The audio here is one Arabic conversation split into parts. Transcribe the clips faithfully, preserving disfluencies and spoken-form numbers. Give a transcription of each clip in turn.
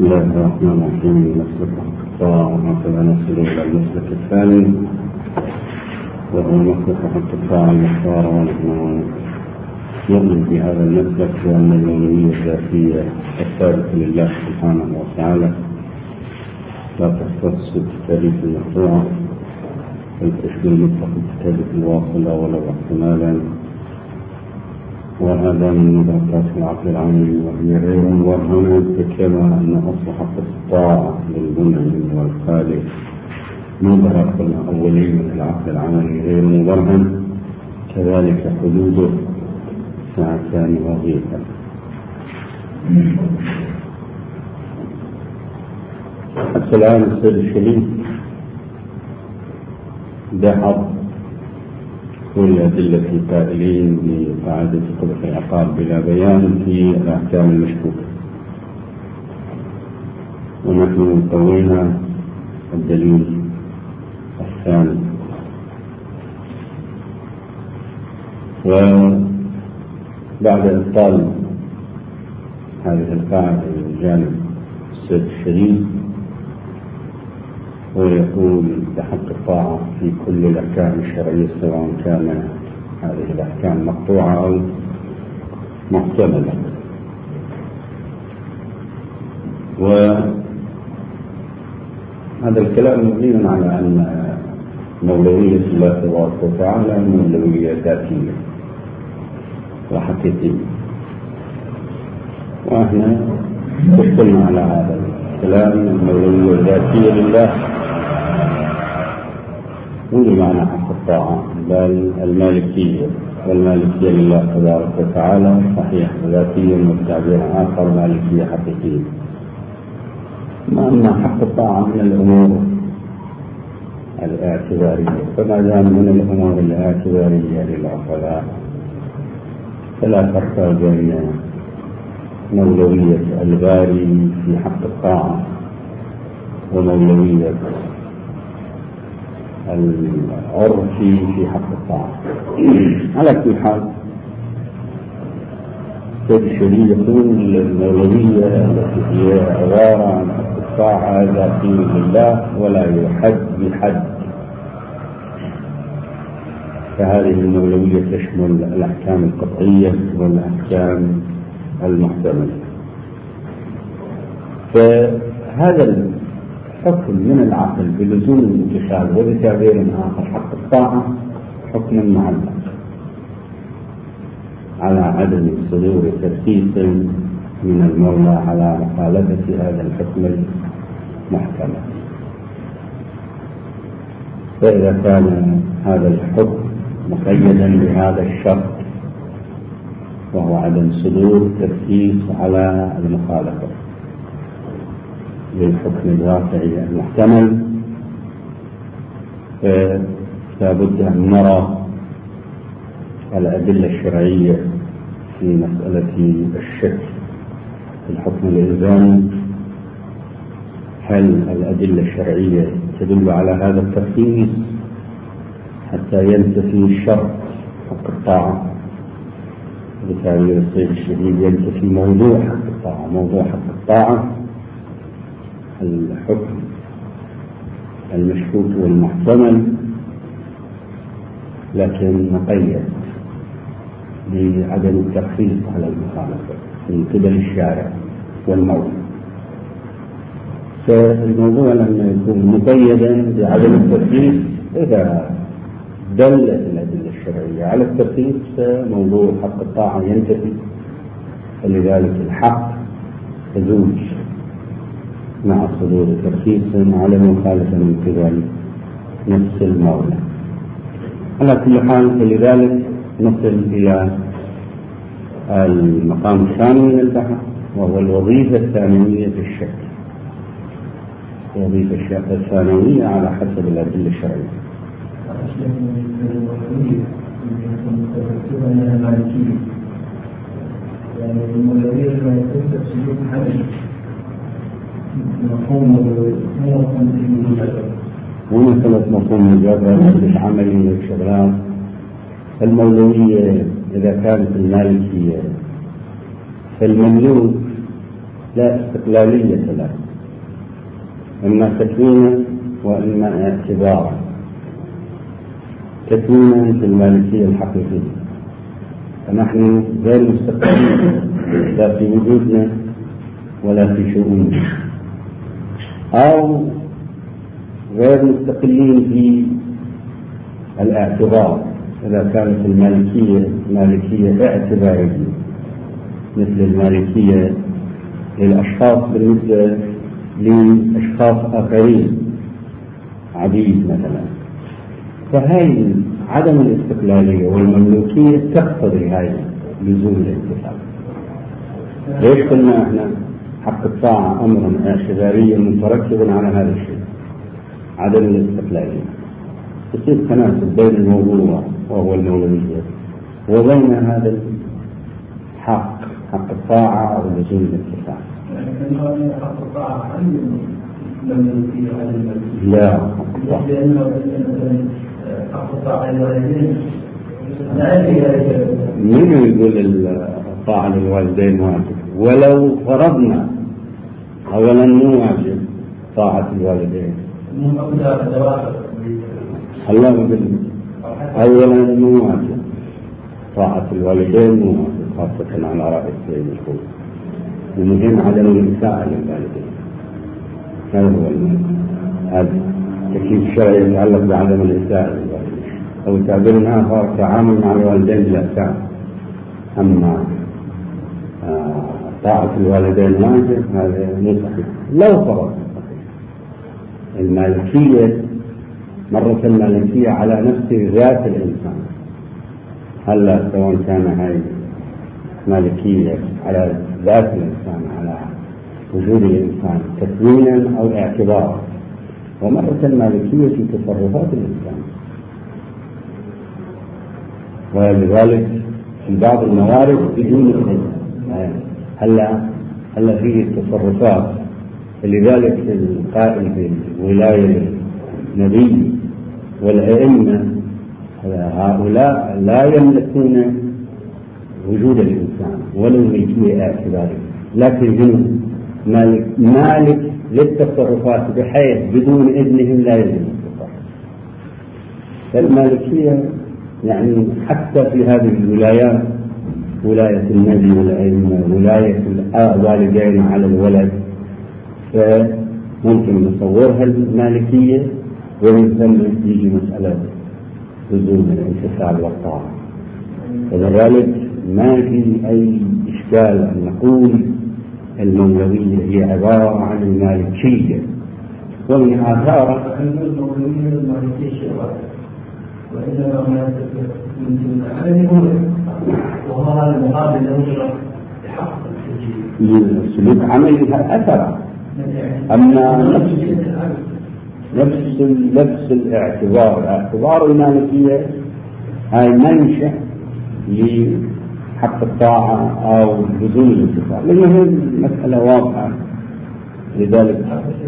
بسم الله الرحمن الرحيم. مسلك الطاعة وهكذا نصل إلى المسلك الثاني وهو مسلك حق الطاعة المختار. ونحن نؤمن بهذا المسلك وأن الأولوية الذاتية الثابتة لله سبحانه وتعالى لا تختص بالتكاليف المقطوعة بل تشمل مطلق التكاليف الواصلة ولو احتمالا، وهذا من مدركات العقل العملي وهي غير مبرهنة. كما أن أصل حق الطاعة للمنعم والخالق مدرك الأولي من العقل العملي غير مبرهن، كذلك حدوده ساعتان وظيفة. حتى الآن السيد الشريف دحض كل أدلة القائلين بقاعدة قبح العقاب بلا بيان في الأحكام المشكوكة، ونحن طوينا الدليل الثاني. وبعد إبطال هذه القاعدة من جانب السيد الشريف ويقول بحق الطاعة في كل الأحكام الشرعية سواء كان هذه الأحكام مقطوعة أو محتملة. وهذا الكلام مبني على أن مولوية الله تبارك وتعالى مولوية ذاتية وحقيقية، وإحنا اتفقنا على هذا الكلام. المولوية الذاتية لله مو بمعنى حق الطاعة بل المالكية، والمالكية لله تبارك وتعالى صحيح ذاتية والتعبير آخر مالكية حقيقية. ما أن حق الطاعة من الأمور الاعتبارية، فما دام من الأمور الاعتبارية للعقلاء فلا فرق بين مولوية الباري في حق الطاعة ومولوية العرفي في حق الطاعة. على كل حال السيد الشريف يقول المولوية التي هي عبارة عن حق الطاعة ذاتية لله ولا يحد بحد، فهذه المولوية تشمل الأحكام القطعية والأحكام المحتملة. فهذا الحكم من العقل بلزوم الامتثال، وبتعبير آخر حق الطاعة حكم معلق على عدم صدور ترخيص من المولى على مخالفة هذا الحكم المحكم. فإذا كان هذا الحكم مقيدا بهذا الشرط وهو عدم صدور ترخيص على المخالفة للحكم الواقعي المحتمل، فلا بد أن نرى الأدلة الشرعية في مسألة الشك في الحكم الإلزامي. هل الأدلة الشرعية تدل على هذا الترخيص حتى ينتفي الشرط حق الطاعة؟ بتعبير السيد الشديد ينتفي موضوع حق الطاعة. موضوع حق الطاعة الحكم المشكوك والمحتمل، لكن مقيد بعدم الترخيص على المخالفة من قبل الشارع والمولى. فالموضوع لما يكون مقيدا بعدم الترخيص إذا دلت الأدلة الشرعية على الترخيص فموضوع حق الطاعة ينتفي، فلذلك الحق تزوج مع صدور ترخيص على المخالفة من قبل نفس المولى. على كل حال فلذلك نصل إلى المقام الثاني من البحث وهو الوظيفة الثانوية في الشك. الوظيفة الثانوية على حسب الأدلة الشرعية. يعني المولوية ما يكون تسليم حمل مفهوم هنا ثلاث مفهوم مجرد بالعملي والشغلات. المولوية إذا كانت المالكية فالمملوك لا استقلالية له، إما تكوينا وإما اعتبارا. تكوينا في المالكية الحقيقية، فنحن غير مستقلين لا في وجودنا ولا في شؤوننا، أو غير مستقلين في الاعتبار إذا كانت المالكية مالكية اعتبارية مثل المالكية للأشخاص بالنسبة لأشخاص آخرين عبيد مثلا. فهي عدم الاستقلالية والمملوكية تقتضي هاي لزوم الانتفاع. ليش قلنا احنا حق الطاعة أمر اعتباري متركب على هذا الشيء، عدم الاستقلالية. يصير تناسب بين الموضوع وهو المولوية وبين هذا الحق حق الطاعة ولزوم الانتفاع. حق الطاعة عن المملوكية على المملوكية. لا حق الطاعة لأنه حق الطاعة للوالدين مين يقول الطاعة للوالدين واجب؟ ولو فرضنا أولا مو واجب طاعة الوالدين، الله يقول أولا مو واجب طاعة الوالدين، مو واجب خاصة على رأي السيد الخوي. المهم عدم الإساءة للوالدين، هذا هو المهم. هذا تكليف شرعي يتعلق بعدم الإساءة للوالدين، أو تعبيرنا آخر تعامل مع الوالدين بالإحسان. أما آه طاعة الوالدين واجب هذا مو صحيح. لو فرض المالكية مرة المالكية على نفس ذات الإنسان، هلا سواء كان هاي مالكية على ذات الإنسان على وجود الإنسان تكوينا أو اعتبارا، ومرة المالكية في تصرفات الإنسان. ولذلك في بعض الموارد بدون إذن. هلا هلا في التصرفات، لذلك القائل بالولاية النبي والأئمة هؤلاء لا يملكون وجود الإنسان ولا الملكية اعتبارية، لكن هم مالك, مالك للتصرفات بحيث بدون إذنهم لا يجوز التصرف. فالمالكية يعني حتى في هذه الولايات، ولاية النبي والأئمة، ولاية الوالدين على الولد، فممكن نصورها المالكية ومن ثم يجي مسألة لزوم الانفصال والطاعة. ولذلك ما في أي إشكال أن نقول المولوية هي عبارة عن المالكية، ومن آثار المولوية المالكية وإنما ما من عمله وهو هذا المقابل له بحق سلوك عملها أثر. أما نفس نفس نفس الاعتبار اعتبار المالكية هاي منشأ لحق الطاعة أو لزوم الانتفاع، لأنه مسألة واضحة. لذلك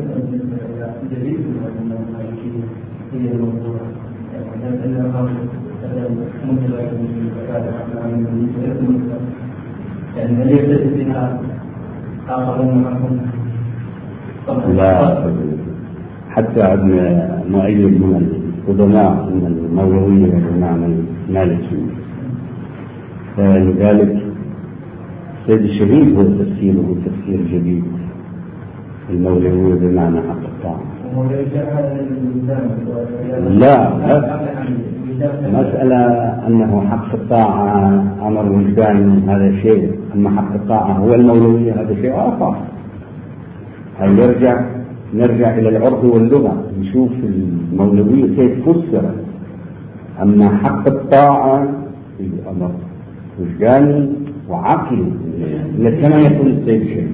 لا حتى عندنا مؤيد من القدماء من المولوية بمعنى المالكية. فلذلك سيد الشهيد هو تفسيره تفسير جديد المولوية بمعنى حق الطاعة. لا مسألة أنه حق الطاعة أمر وجداني هذا شيء، أما حق الطاعة هو المولوية هذا شيء آخر. هل يرجع نرجع إلى العرف واللغة نشوف المولوية كيف فسرت. أما حق الطاعة في أمر وجداني وعقلي كما يقول السيد الشيخ.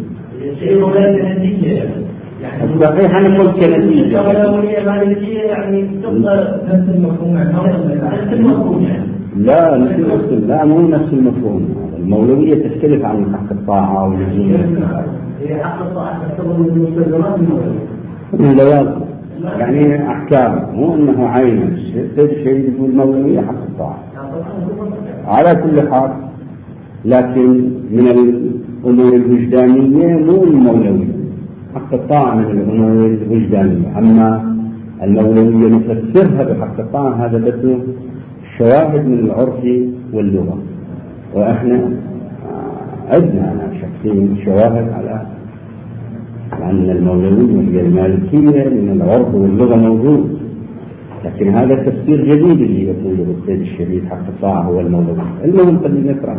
الصحيح أن نقول كنتيجة. يعني تبقى نفس المفهوم نفس المفهوم لا نفس المفهوم لا مو نفس المفهوم. المولوية تختلف عن حق الطاعة واللزوم. هي حق الطاعة تعتبر من المستلزمات من لوازم يعني أحكام، مو أنه عين الشيء شيء يقول المولوية حق الطاعة على كل حال. لكن من الأمور الوجدانية مو المولوية. حق الطاعة من الأمور الوجدانية، أما المولوية نفسرها بحق الطاعة هذا بده شواهد من العرف واللغة، وإحنا عندنا أنا شخصيا شواهد على أن المولوية هي المالكية من العرف واللغة موجود، لكن هذا تفسير جديد اللي يقوله السيد الشهيد حق الطاعة هو المولوية. المهم خلينا نقرأ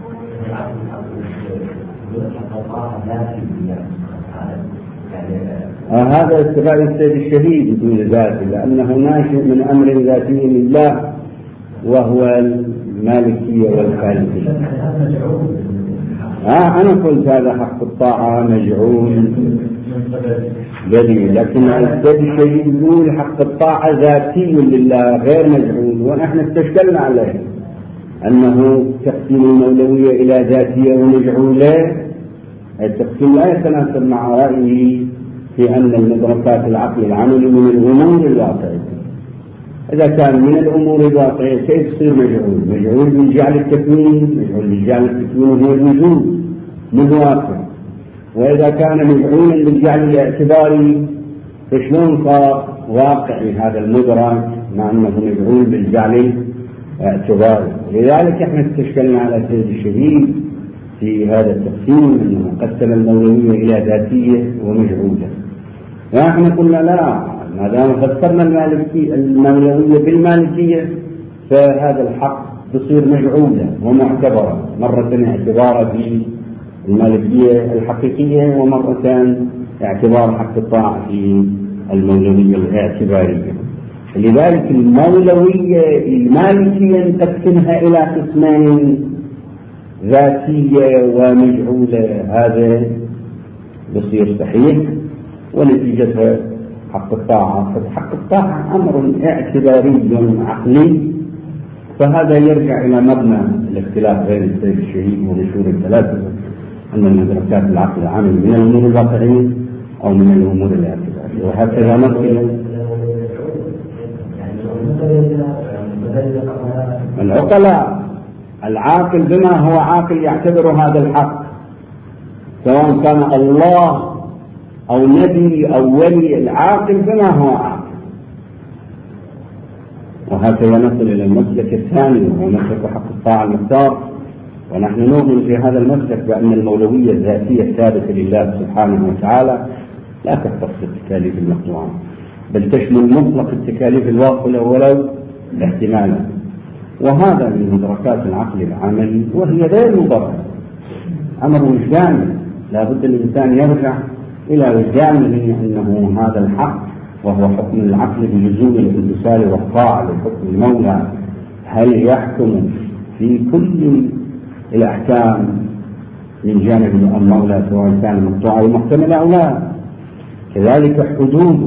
آه هذا اتباع السيد الشهيد بدون ذاته، لأنه ناشئ من أمر ذاتي لله وهو المالكية والخالقية. آه أنا قلت هذا حق الطاعة مجعول جديد، لكن السيد الشهيد يقول حق الطاعة ذاتي لله غير مجعول، ونحن استشكلنا عليه أنه تقسيم المولوية إلى ذاتية ومجعولة. التقسيم لا يتناسب مع رأيه في أن المدركات العقل العملي من الأمور الواقعية. إذا كان من الأمور الواقعية كيف يصير مجعول؟ مجعول من جعل التكوين، مجعول من جعل التكوين هو الوجود من واقع. وإذا كان مجعولا بالجعل الاعتباري فشلون صار واقعي هذا المدرك مع أنه مجعول بالجعل الاعتباري؟ لذلك احنا استشكلنا على سيد الشهيد في هذا التقسيم أنه قسم المولوية إلى ذاتية ومجعولة. ونحن قلنا لا، ما دام فسرنا المالكية المولوية بالمالكية فهذا الحق بصير مجعولة ومعتبرة، مرة اعتبارا في المالكية الحقيقية ومرة اعتبار حق الطاعة في المولوية الاعتبارية. لذلك المولوية المالكية نقسمها إلى قسمين، ذاتية ومجعولة، هذا بصير صحيح ونتيجتها حق الطاعة. فحق الطاعة أمر اعتباري عقلي، فهذا يرجع إلى مبنى الاختلاف بين السيد الشهيد ومشهور الثلاثة، أن المدركات العقل العملي من الأمور الواقعية أو من الأمور الاعتبارية، وهكذا نصل العقلاء. العاقل بما هو عاقل يعتبر هذا الحق، سواء كان الله أو نبي أو ولي، العاقل بما هو عاقل. وهكذا نصل إلى المسلك الثاني وهو مسلك حق الطاعة المختار. ونحن نؤمن في هذا المسلك بأن المولوية الذاتية الثابتة لله سبحانه وتعالى لا تختص التكاليف المقطوعة، بل تشمل مطلق التكاليف الواصلة ولو احتمالا، وهذا من مدركات العقل العملي وهي غير مبرر، أمر وجداني. لا بد الإنسان يرجع إلى وجدانه أنه هذا الحق، وهو حكم العقل بلزوم الامتثال والطاعة لحكم المولى. هل يحكم في كل الأحكام من جانب المولى سواء كان مقطوعا أو محتملا أو لا؟ كذلك حدوده،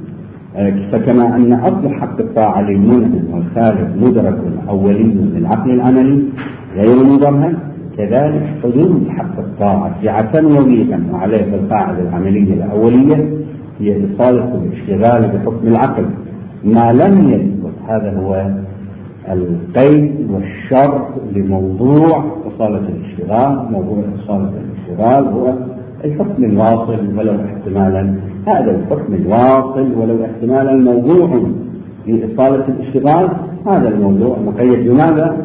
فكما أن أصل حق الطاعة للمنعم والخالق مدرك أولي للعقل العملي غير مبرهن، كذلك حدود حق الطاعة سعة وضيقا، وعليه القاعدة العملية الأولية هي إصالة الاشتغال بحكم العقل ما لم يثبت. هذا هو القيد والشرط لموضوع إصالة الاشتغال. موضوع إصالة الاشتغال هو الحكم الواصل ولو احتمالا. هذا الحكم الواصل ولو احتمالا موضوع في إصالة الاشتغال، هذا الموضوع مقيد بماذا؟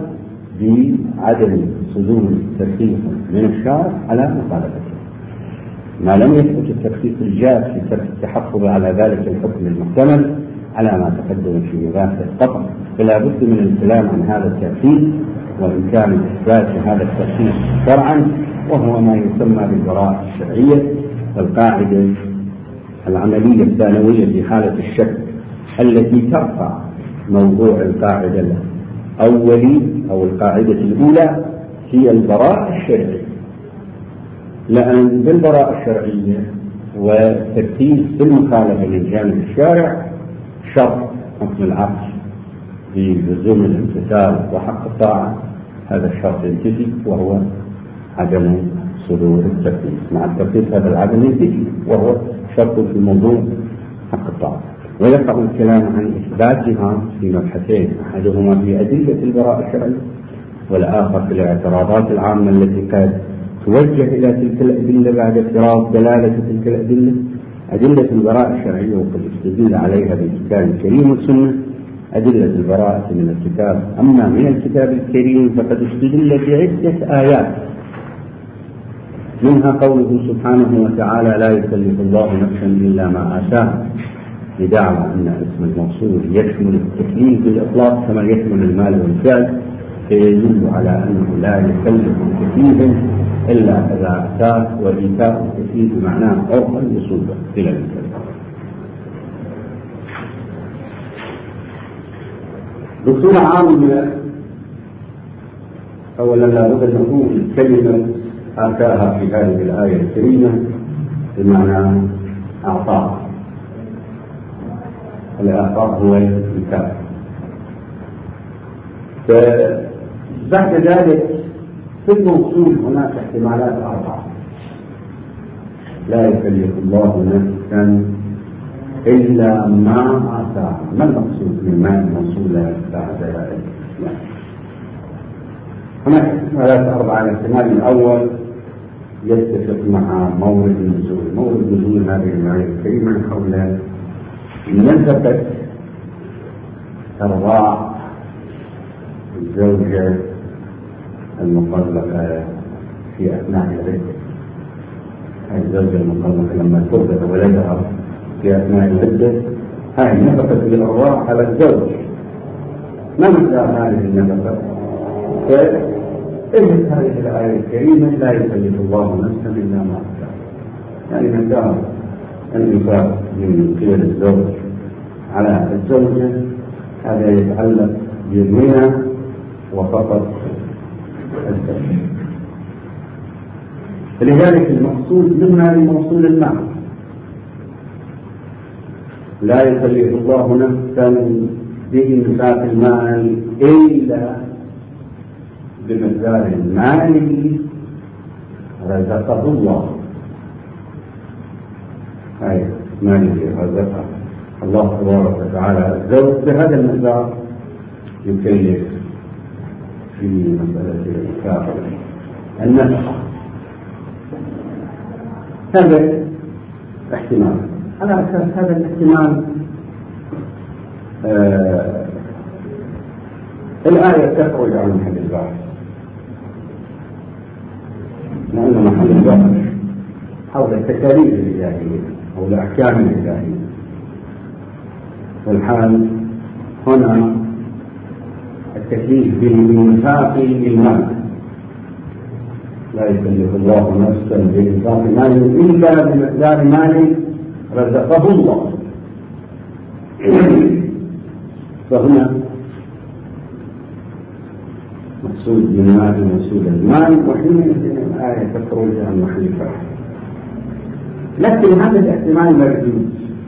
بعدم صدور ترخيص من الشارع على مخالفته، ما لم يثبت الترخيص الجاف في ترك التحفظ على ذلك الحكم المحتمل على ما تقدم في مباحث القطع. فلا بد من الكلام عن هذا التأكيد وإمكان إثبات هذا التأكيد شرعا، وهو ما يسمى بالبراءة الشرعية. والقاعدة العملية الثانوية في حالة الشك التي ترفع موضوع القاعدة الأولي أو القاعدة الأولى هي البراءة الشرعية، لأن بالبراءة الشرعية والتركيز في المخالفة من جانب الشارع شرط حكم العقل بلزوم الامتثال وحق الطاعة، هذا الشرط ينتفي وهو عدم صدور التركيز. مع التركيز هذا العدم ينتفي وهو شرط في موضوع حق الطاعة. ويقع الكلام عن إثباتها في مبحثين، أحدهما في أدلة البراءة الشرعية والآخر في الاعتراضات العامة التي قد توجه إلى تلك الأدلة بعد افتراض دلالة تلك الأدلة. أدلة البراءة الشرعية وقد استدل عليها بالكتاب الكريم والسنة أدلة البراءة من الكتاب. أما من الكتاب الكريم فقد استدل بعدة آيات، منها قوله سبحانه وتعالى لا يكلف الله نفسا إلا ما آتاها، بدعوى أن اسم الموصول يشمل التكليف بالإطلاق كما يشمل المال والفعل، فيدل على أنه لا يكلف تكليفا إلا إذا أتاه، وإيتاء التكليف بمعناه عرفا يصوبه إلى الكلمة. بصورة عامة أولا لابد أن نقول كلمة آتاها في هذه الآية الكريمة بمعنى أعطاه. الإعطاء هو الإيتاء. بعد ذلك في الموصول هناك احتمالات أربعة. لا يكلف الله نفسا إلا ما آتاها. ما المقصود من ما الموصول بعد ذلك؟ هناك احتمالات أربعة. الاحتمال الأول يتفق مع مورد النزول. مورد نزول هذه الآية الكريمة حول نسبة إرضاع الزوجة المطلقة في أثناء العدة. الزوجة المطلقة لما ترضع ولدها في أثناء العدة هذه نفقة الإرضاع على الزوج. ما مقدار هذه النفقة؟ فإذن هذه الآية الكريمة لا يكلف الله نفسا إلا ما آتاها، يعني مقدار الإنفاق من قبل الزوج على الزوجة هذا يتعلق بالغنى وفقط الزوج. فلذلك المقصود منها الموصول المال. لا يكلف الله نفسا بإنفاق المال إلا بمقدار المال رزقه الله. أي مال رزقه الله تبارك وتعالى الزوج بهذا المقدار يكلف في مسألة الإنفاق النفقة. هذا احتمال. على أساس هذا الاحتمال آه الآية تخرج عن محل البحث، لأن محل البحث حول التكاليف الإلهية أو الأحكام الإلهية. والحال هنا التكليف بالإنفاق المال. لا يكلف الله نفسا بإنفاق مال إلا بمقدار مال رزقه الله. فهنا مقصود من مال موصول المال، وحينئذ الآية تخرج عن محل البحث. لكن هذا الاحتمال مردود.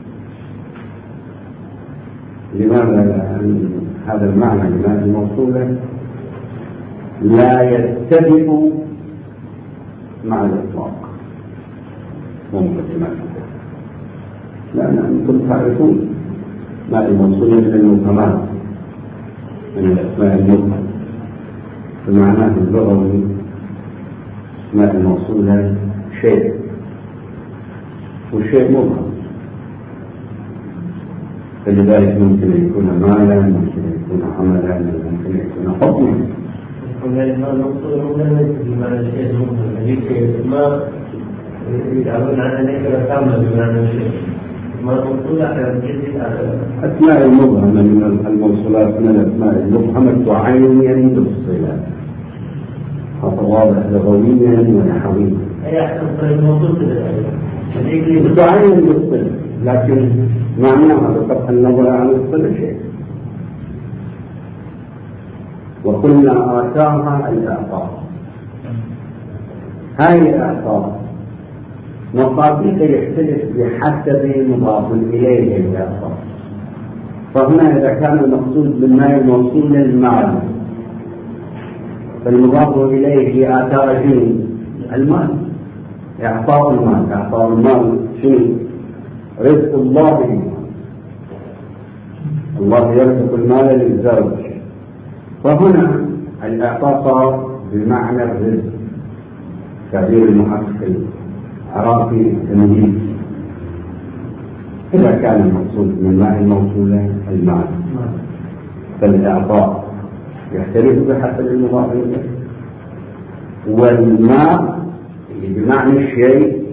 لماذا؟ لأن هذا المعنى المال الموصولة لا يتفق مع الإطلاق ومقدماته، لأن أنتم تعرفون مال الموصولة من المبهمات من الأسماء المبهمة، بمعناه اللغوي مال الموصولة شيء، والشيء مبهم، فلذلك ممكن أن يكون مالا، ممكن أن يكون عملا، ممكن أن يكون حكما. ما المقصود هنا ليس بمعنى الشيء المبهم، هذيك ما يعبرون عنها نكرة كاملة بمعنى الشيء. ما المقصود على أسماء المبهمة من الموصولات من الأسماء المبهمة تعين بالصلة، هذا واضح لغويا ونحويا. أي أحسن طريق الموصول كذا تعين بالصلة، لكن معناها بقطع النظر عن الصلة شيء. وقلنا آتاها الإعطاء. هاي الإعطاء مقاصد يختلف بحسب مضاف إليه الإعطاء. فهنا إذا كان المقصود بالمال الموصول للمال فالمضاف إليه آتاء شنو؟ المال، إعطاء المال. إعطاء المال شنو؟ رزق الله بالمال. الله يرزق المال للزوج، فهنا الإعطاء صار بمعنى الرزق، تعبير المحقق العراقي التمييز، إذا كان المقصود من ماء الموصولة الماء فالإعطاء يختلف بحسب المضاف إليه، والماء اللي بمعنى الشيء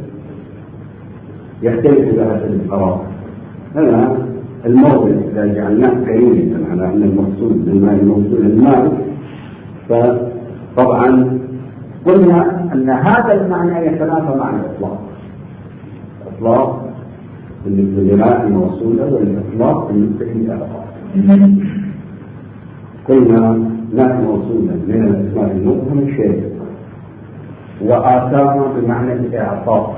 يختلف بحسب القرار. هنا المورد إذا جعلناه كريما على أن المقصود من ماء الموصول الماء، فطبعا قلنا أن هذا المعنى يتنافى مع الإطلاق. الإطلاق بالنسبة لماء الموصولة والإطلاق بالنسبة للإعطاء. قلنا ماء موصولة من الأسماء المبهم شيء، وآثارها بمعنى الإعطاء،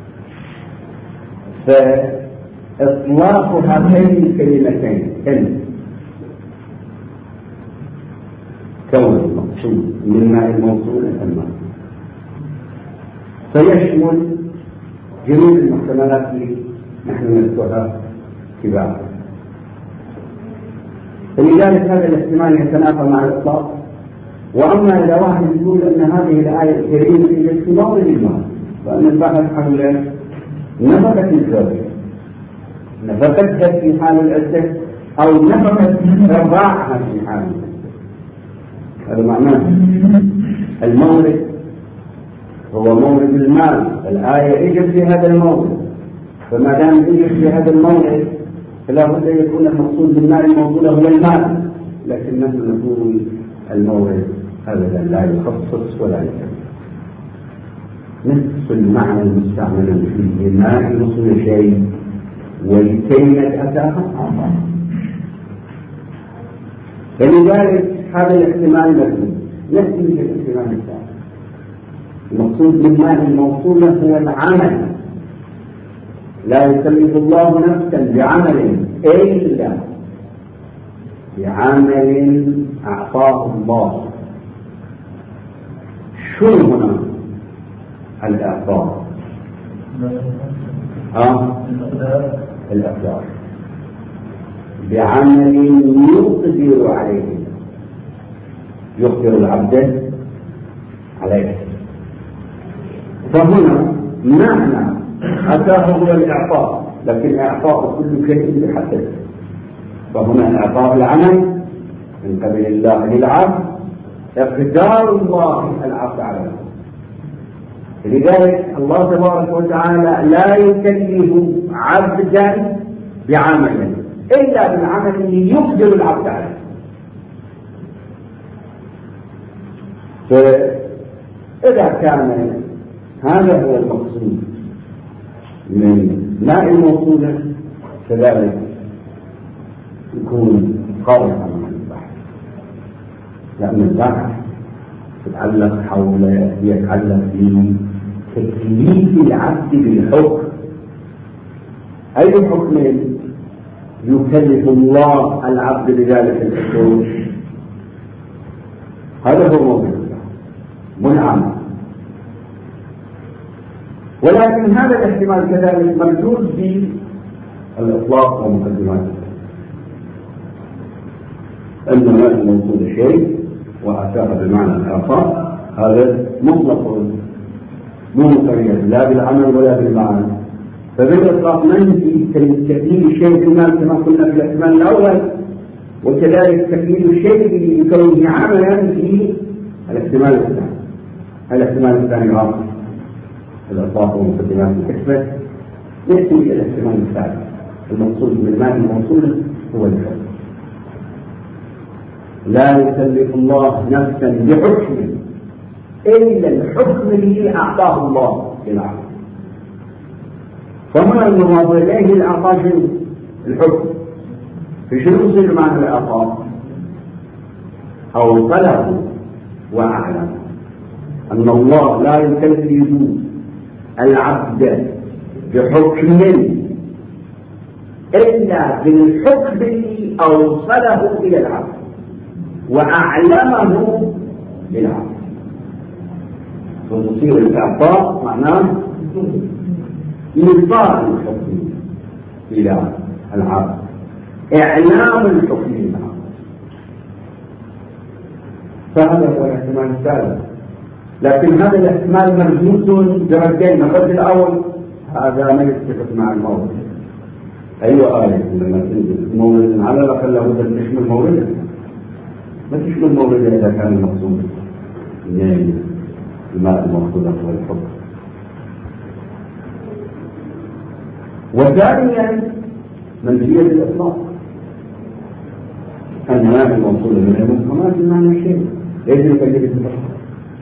فإطلاق هاتين الكلمتين إن كون المقصود من ماء الموصولة الماء فيشمل جميع المحتملات اللي نحن نذكرها كبارا. فلذلك هذا الاحتمال يتنافى مع الإطلاق. وأما إذا واحد يقول أن هذه الآية الكريمة هي اختبار للمال، فأن البحث حول نفقة الزوجة نفقتها في حال العدة أو نفقة رضاعها في حال العدة، هذا معناه المورد هو مورد المال. الآية اجت في هذا المورد، فما دام اجت في هذا المورد فلا بد يكون المقصود بالمال الموصول هو المال، لكن نحن نقول المورد أبدا لا يخصص ولا يكمل. نفس المعنى المستعمل فيه ما يوصل شيء والكلمة أتاها آخر. فلذلك هذا الاحتمال مذموم. نأتي بالاحتمال الثاني. المقصود بالمال الموصول هو العمل، لا يكلف الله نفسا بعمل إلا بعمل أعطاه الله. شو هنا الإعطاء؟ آه الإقدار بعمل يقدر عليه، يقدر العبد عليه. فهنا معنى أتاه هو الإعطاء، لكن إعطاء كل شيء بحسب. فهنا إعطاء العمل من قبل الله للعبد، إقدار الله العبد عليه. لذلك الله تبارك وتعالى لا يكلف عبدا بعمل إلا بالعمل الذي يقدر العبد عليه. فإذا كان هذا هو المقصود من ماء الموصولة كذلك يكون خارج عن البحث، لأن البحث يتعلق حول يتعلق بتكليف العبد بالحكم. أي حكم يكلف الله العبد بذلك الحكم؟ هذا هو موضوع منعم. ولكن هذا الاحتمال كذلك مردود بالإطلاق ومقدماته، أن ما الموصول شيء وأتاه بمعنى الآخر، هذا مطلق مو مقيد لا بالعمل ولا بالمعنى. فبالإطلاق منفي تكليف الشيء بالمال كما قلنا في الاحتمال الأول، وكذلك تكليف الشيء بكونه عملا في الاحتمال الثاني. الاحتمال الثاني غلط، الإطلاق ومقدمات الحكمة. نأتي إلى الاحتمال الثالث، المقصود بالمال الموصول هو الحكم. لا يكلف الله نفسا بحكم إلا الحكم الذي أعطاه الله للعبد. فهنا المضاف إليه الإعطاء الحكم. في شنو يصير معنى الإعطاء؟ أوصله وأعلم أن الله لا يكلف العبد بحكم إلا بالحكم الذي أوصله إلى العبد وأعلمه للعبد. فتصير الإعطاء معناه إيصال الحكم إلى العبد، إعلام الحكم إلى العبد. فهذا هو الاحتمال الثالث. لكن هذا الاحتمال مربوط بردين. الرد الأول هذا ما يتفق مع المورد. أيوة آية لما تنزل مورد على الأقل لابد أن تشمل مورده، ما تشمل مورده إذا كان المقصود من الماء المقصود هو الحكم. وثانيا منزلية الإطلاق، أن الماء الموصول من المفهومات بمعنى شيء ليس يكلف التفصيل.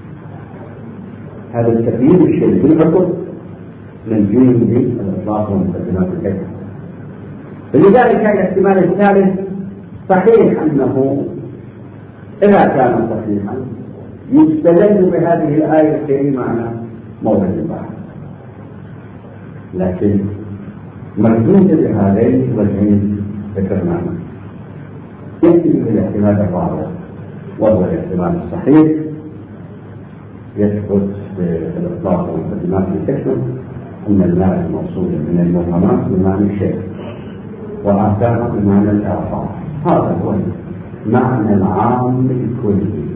هذا التقييد الشيء بالحكم منزلي بالإطلاق ومقدمات الحكم. فلذلك الاحتمال الثالث صحيح أنه إذا كان صحيحا يستدل بهذه الآية الكريمة على مورد البحر، لكن مردود بهذين الوجهين ذكرناهما. يأتي بالاحتمال الرابع وهو الاحتمال الصحيح يثبت بالإطلاق ومقدمات الحكمة أن الماء الموصول من المبهمات بمعنى الشيء وآثاره بمعنى الآثار. هذا هو المعنى العام الكلي.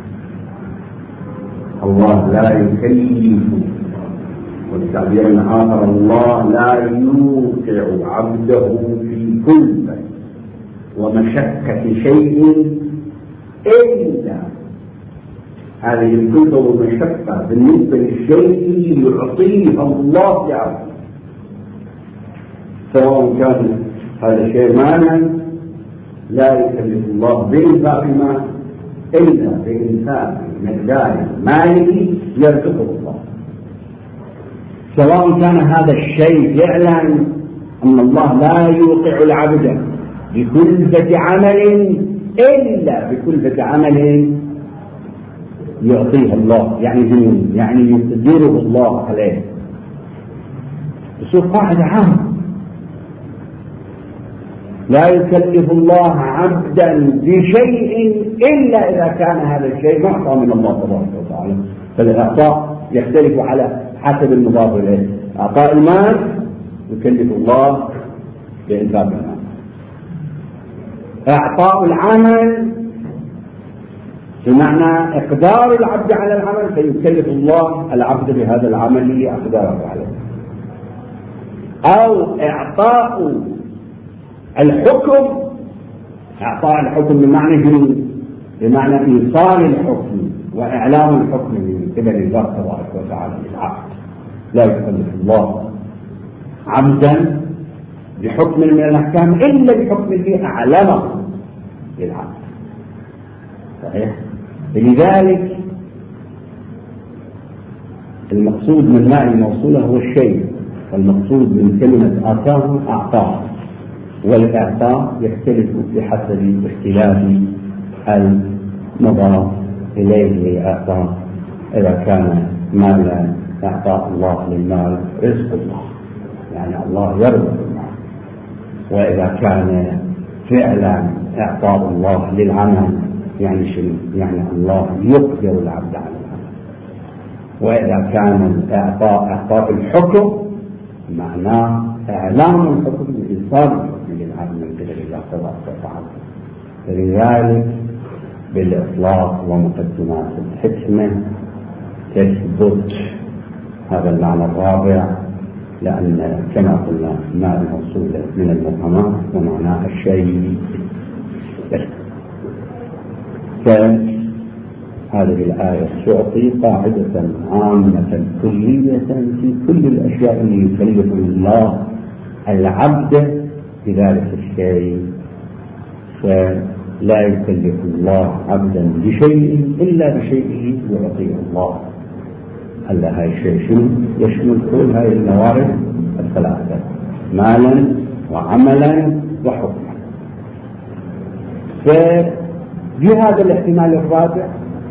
الله لا يكلف، والتعبير الآخر الله لا يوقع عبده في كلفة ومشقة شيء إلا هذه الكلفة والمشقة بالنسبة للشيء يعطيه الله لعبده، سواء كان هذا الشيء مالا لا يكلف الله بإنفاق المال إلا بإنفاق مقدار ماله يرزقه الله، سواء كان هذا الشيء فعلا أن الله لا يوقع العبد بكلفة عمل إلا بكلفة عمل يعطيه الله، يعني يعني يقدره الله عليه. تصير قاعدة عامة، لا يكلف الله عبدا بشيء إلا إذا كان هذا الشيء معطى من الله تبارك وتعالى. فالإعطاء يختلف على حسب المضاف إليه. إعطاء المال يكلف الله بإنفاق المال، إعطاء العمل بمعنى إقدار العبد على العمل فيكلف الله العبد بهذا العمل لإقداره عليه، أو إعطاء الحكم، إعطاء الحكم بمعنى بمعنى إيصال الحكم وإعلام الحكم من قبل الله تبارك وتعالى للعبد. لا يكلف الله عبدا بحكم من الأحكام إلا بحكم فيه أعلمه للعبد. صحيح؟ لذلك المقصود من ماء الموصولة هو الشيء، والمقصود من كلمة آتاه أعطاه، والإعطاء يختلف بحسب اختلاف المضاف إليه لإعطاء. إذا كان مالا إعطاء الله للمال رزق الله، يعني الله يرزق المال. وإذا كان فعلا إعطاء الله للعمل يعني شيء، يعني الله يقدر العبد على العمل. وإذا كان إعطاء إعطاء الحكم معناه إعلام الحكم وإيصال الحكم للعبد من قبل الله تبارك وتعالى. فلذلك بالإطلاق ومقدمات الحكمة تثبت هذا المعنى الرابع، لأن كما قلنا ما الموصول من المبهمات ومعناه الشيء. فهذه الآية تعطي قاعدة عامة كلية في كل الأشياء اللي يكلف الله العبد بذلك الشيء. فلا يكلف الله عبدا بشيء إلا بشيء يعطيه الله. هل هذا الشيء يشمل كل هذه الموارد الثلاثة: مالا وعملا وحكما. فبهذا الاحتمال الرابع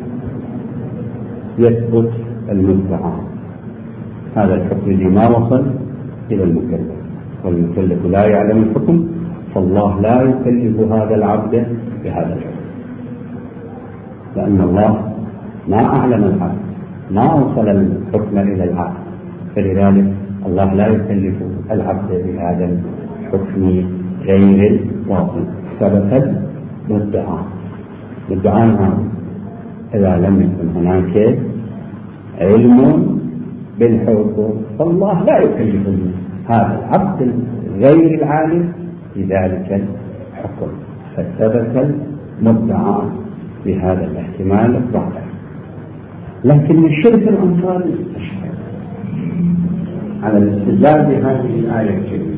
يثبت المدعى، هذا الحكم الذي ما وصل إلى المكلف، والمكلف لا يعلم الحكم، فالله لا يكلف هذا العبد بهذا الحكم، لأن الله ما أعلم العبد، ما وصل الحكم إلى العبد، فلذلك الله لا يكلف العبد بهذا الحكم غير الواصل. ثبت مدعى مدعاها إذا لم يكن هناك علم بالحكم، فالله لا يكلف هذا العبد غير العالم بذلك الحكم، فثبت المدعى بهذا الاحتمال الضعيف. لكن الشرك الأنصاري أشهر على الاستدلال بهذه الآية الكريمة،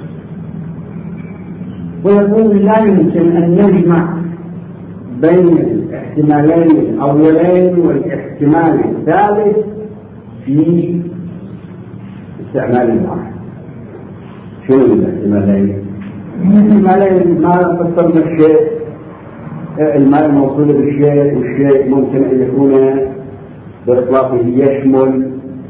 ويقول لا يمكن أن نجمع بين الاحتمالين الأولين والاحتمال الثالث في استعمال واحد. شنو الاحتمالين؟ الاحتمالين ما فسرنا الشيء، المال الموصول بالشيء، والشيء ممكن أن يكون بإطلاقه يشمل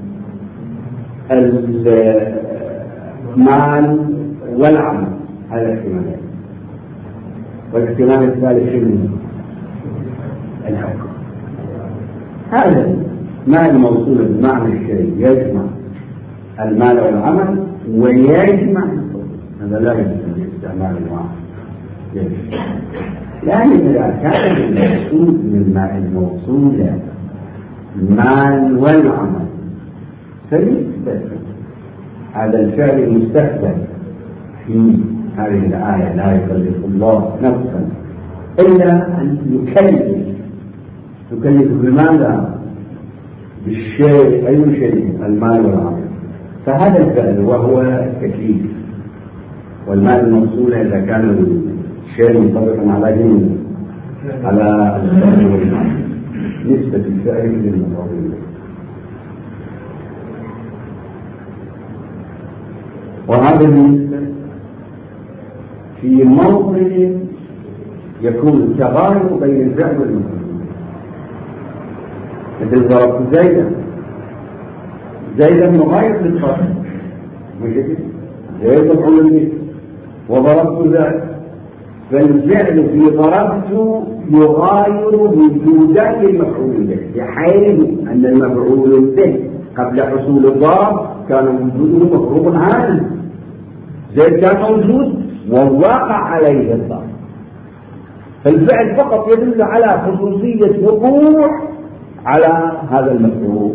المال والعمل، هذا الاحتمالين. والاحتمال الثالث شنو؟ الحكم. هذا ما الموصول بمعنى الشيء يجمع المال والعمل ويجمع، هذا لا يمكن استعمال واحد. لكن إذا كان المقصود من الموصول المال والعمل فليس هذا الفعل المستخدم في هذه الآية لا يكلف الله نفسا إلا أن يكلف. يكلف بماذا؟ بالشيء، أي شيء؟ المال والعمل. فهذا الفعل وهو التكليف، والمال الموصول إذا كان الشيء منطبقا على دين على الفعل والمال نسبة الفعل للمفعول. وهذا النسبة في موطن يكون التغاير بين الفعل والمفعول. مثل ضربت زيدا، زيدا مغاير للفرق، زيد مفعول به، وضربت زيد، فالفعل في ضربت يغاير وجودا للمفعول به، بحيث أن المفعول به قبل حصول الضرب كان وجوده مفروض عنه. زيد كان موجود ووقع عليه الضرب، فالفعل فقط يدل على خصوصية وقوع على هذا المفعول.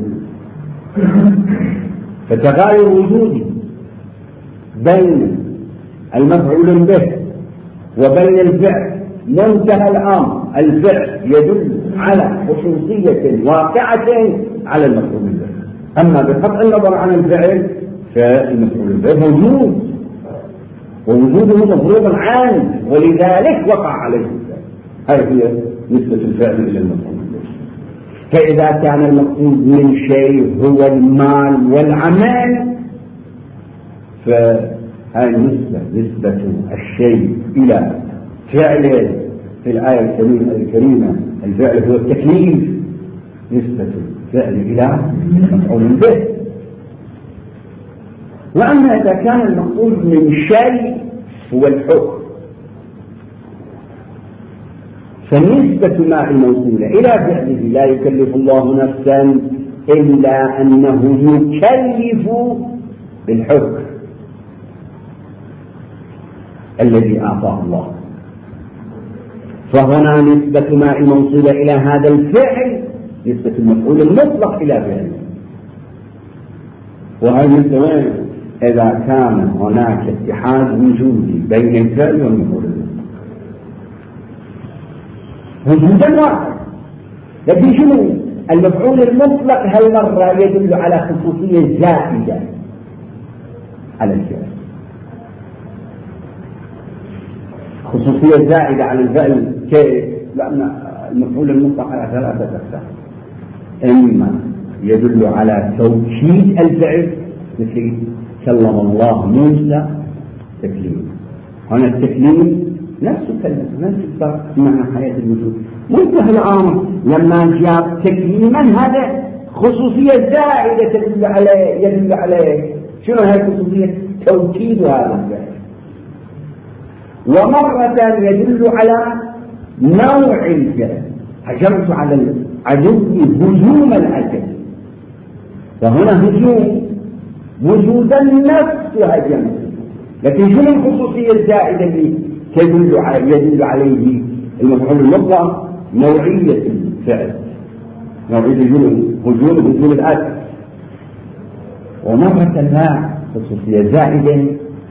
فتغاير وجودي بين المفعول به وبين الفعل منتهى الأمر، الفعل يدل على خصوصية واقعة على المفعول به. أما بقطع النظر عن الفعل فالمفعول به موجود ووجوده مفروض عنه، ولذلك وقع عليه الفعل. هذه هي نسبة الفعل إلى المفعول به. فإذا كان المقصود من شيء هو المال والعمل فهذه نسبة نسبة الشيء إلى فعله. في الآية الكريمة الفعل هو التكليف، نسبة الفعل إلى مفعول به. وأما إذا كان المقصود من شيء هو الحكم فنسبة ما الموصولة إلى فعله لا يكلف الله نفسا إلا أنه يكلف بالحكم الذي أعطاه الله. فهنا نسبة ما الموصولة إلى هذا الفعل نسبة المفعول المطلق إلى فعله. وهذا وين؟ إذا كان هناك اتحاد وجودي بين الفعل والمفعول وجودا واحد. لكن شنو المفعول المطلق هالمرة يدل على خصوصية زائدة على الفعل، خصوصية زائدة على الفعل. كيف؟ لأن المفعول المطلق على ثلاثة أقسام: إما يدل على توكيد الفعل مثل كلم الله موسى تكليما، هنا التكليم نفس الكلمة نفس الفرق معنى حياة الوجود. منتهى الأمر لما جاء تكليما هذا خصوصية زائدة تدل عليه يدل عليه شنو هذه الخصوصية؟ توكيد هذا الفعل. ومرة يدل على نوع الفعل، هجمت على العدو هجوم الأسد، فهنا هجوم وجودا نفس هجمت. لكن شنو الخصوصية الزائدة اللي تدل على يدل عليه المفعول المطلق؟ نوعية الفعل. موعد الهجوم هجوم الأسد. ومرة ما خصوصية زائدة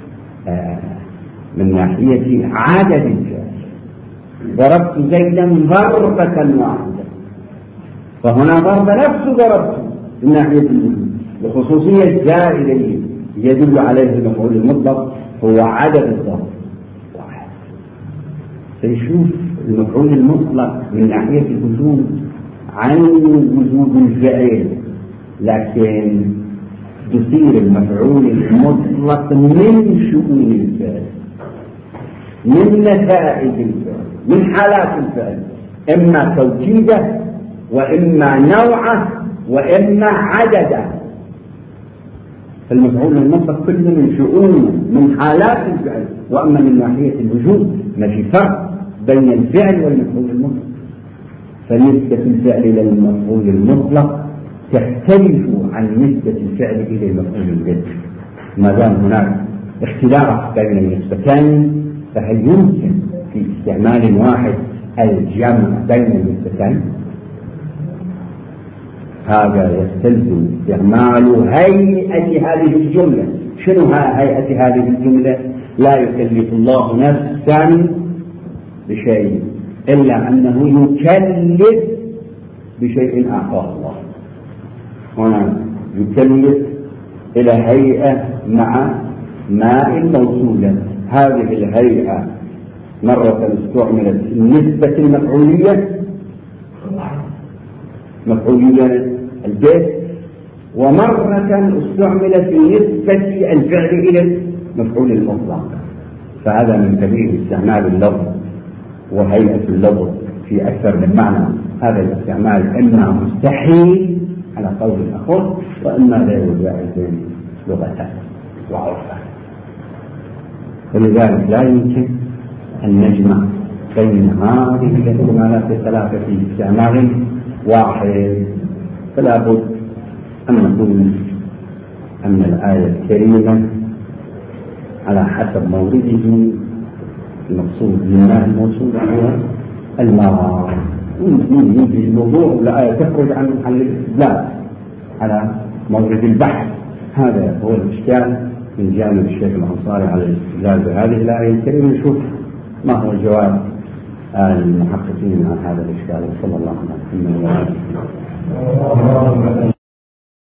من ناحية عدد الفعل، ضربت زيدا ضربة واحدة، فهنا ضرب نفسه ضربته من ناحية الوجود. الخصوصية الزائدة يدل عليه المفعول المطلق هو عدد الضرب واحد. سيشوف المفعول المطلق من ناحية الوجود عن وجود الفعل، لكن تصير المفعول المطلق من شؤون الفعل، من نتائج الفعل، من حالات الفعل، إما توكيده وإما نوعه وإما عدده. فالمفعول المطلق كله من شؤونه من حالات الفعل. وأما من ناحية الوجود ما في فرق بين الفعل والمفعول المطلق، فنسبة الفعل إلى المفعول المطلق تختلف عن نسبة الفعل إلى المفعول المطلق. ما دام هناك اختلاف بين النسبتين فهل يمكن في استعمال واحد الجمع بين النسبتين؟ هذا يستلزم استعمال هيئة هذه الجملة. شنو هيئة هذه الجملة؟ لا يكلف الله نفسا بشيء إلا أنه يكلف بشيء أعطاه الله. هنا يكلف إلى هيئة مع ماء موصولا. هذه الهيئة مرة استعملت النسبة المفعولية مفعولية البيت، ومرة استعملت نسبة الفعل إلى المفعول المطلق. فهذا من كبير استعمال اللفظ وهيئة اللفظ في أكثر من معنى. هذا الاستعمال إما مستحيل على قول الأخر، وإما لا جائز لغة وعرفا. فلذلك لا يمكن أن نجمع بين هذه الاحتمالات الثلاثة في استعمال واحد. فلا بد أن نقول أن الآية الكريمة على حسب مورده المقصود بالماء الموصول هو الماء. يجي الموضوع الآية تخرج عن محل الاستدلال على مورد البحث. هذا هو الإشكال من جانب الشيخ الأنصاري على الاستدلال بهذه الآية الكريمة. نشوف ما هو جواب المحققين عن هذا الإشكال. صلى الله عليه وسلم.